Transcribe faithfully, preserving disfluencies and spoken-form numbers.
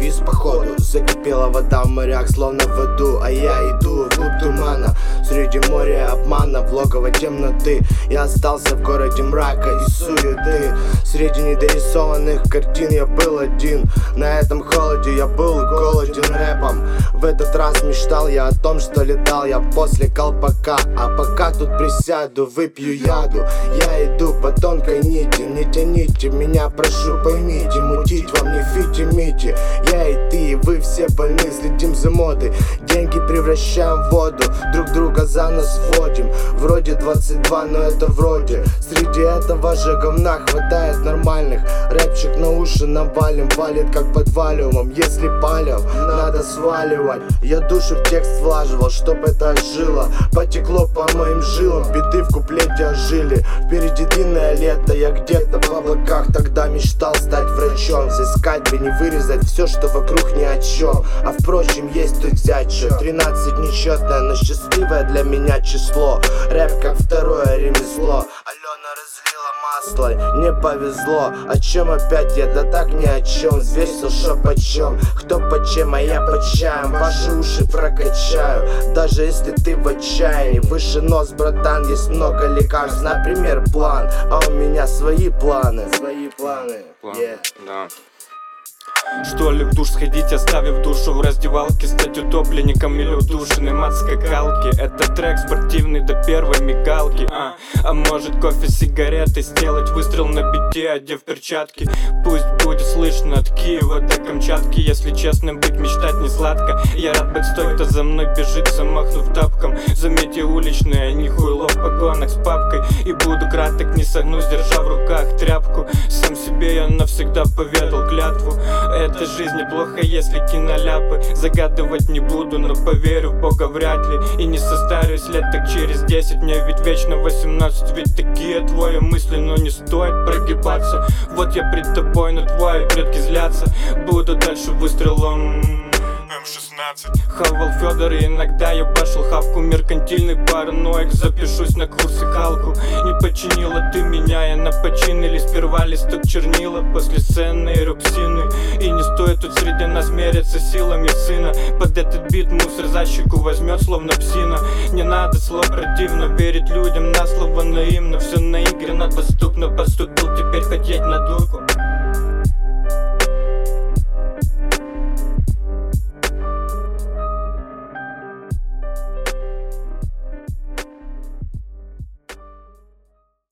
завис походу. Закипела вода в морях, словно в аду. А я иду вглубь тумана, среди моря обмана, в логово темноты. Я остался в городе мрака и суеты. Среди недорисованных картин я был один. На этом холоде я был голоден рэпом. В этот раз мечтал я о том, что летал я после колпака. А пока тут присяду, выпью яду. Я иду по тонкой нити, не тяните меня, прошу, поймите. Мутить вам не фити-мити. Я и ты, и вы все больны, следим за модой. Деньги превращаем в воду, друг друга за нас водим. Вроде двадцать два, но это вроде. Среди этого же говна хватает нормальных. Рэпчик на уши навалим, валит как под валиумом. Если палев, надо сваливать. Я душу в текст влаживал, чтоб это ожило. Потекло по моим жилам, беды в куплете ожили. Впереди длинное лето, я где-то в облаках. Тогда мечтал стать врачом, взыскать бы не вырезать все, что вокруг ни о чем. А впрочем, есть тут взять что. Тринадцать нечетное, но счастливое для меня число. Рэп как второе ремесло. Алена разлила масло, не повезло. О чем опять я, да так ни о чем. Взвесил шо почем, кто по чем, а я по чаям. Ваши уши прокачаю, даже если ты в отчаянии. Выше нос, братан, есть много лекарств. Например, план, а у меня свои планы. Свои планы, yeah. Да. Что ли в душ сходить, оставив душу в раздевалке, стать утопленником или удушенным от скакалки. Это трек спортивный до первой мигалки. А, а может кофе, сигареты, сделать выстрел на бите, одев перчатки. Пусть будет слышно от Киева до Камчатки. Если честно быть, мечтать не сладко. Я рад быть с той, кто за мной бежит, замахнув тапком. Заметьте уличные, не хуйло в погонах с папкой. И буду краток, не согнусь, держа в руках тряпку. Сам себе я навсегда поведал клятву. Эта жизнь неплохо, если киноляпы. Загадывать не буду, но поверю в Бога вряд ли. И не состарюсь лет так через десять. Мне ведь вечно восемнадцать, ведь такие твои мысли. Но не стоит прогибаться. Вот я пред тобой, но твои предки злятся. Буду дальше выстрелом эм шестнадцать. Хавал Федор, и иногда я башил хавку. Меркантильный параноик, запишусь на курсы халку. Не починила ты меня, я на почин. Или сперва листок чернила, после сцены и рубсины. И не стоит тут среди нас мериться силами сына. Под этот бит мусор за щеку возьмет, словно псина. Не надо слов противно, верить людям на слово наивно. Все наиграно, доступно, поступил, теперь хотеть на дурку.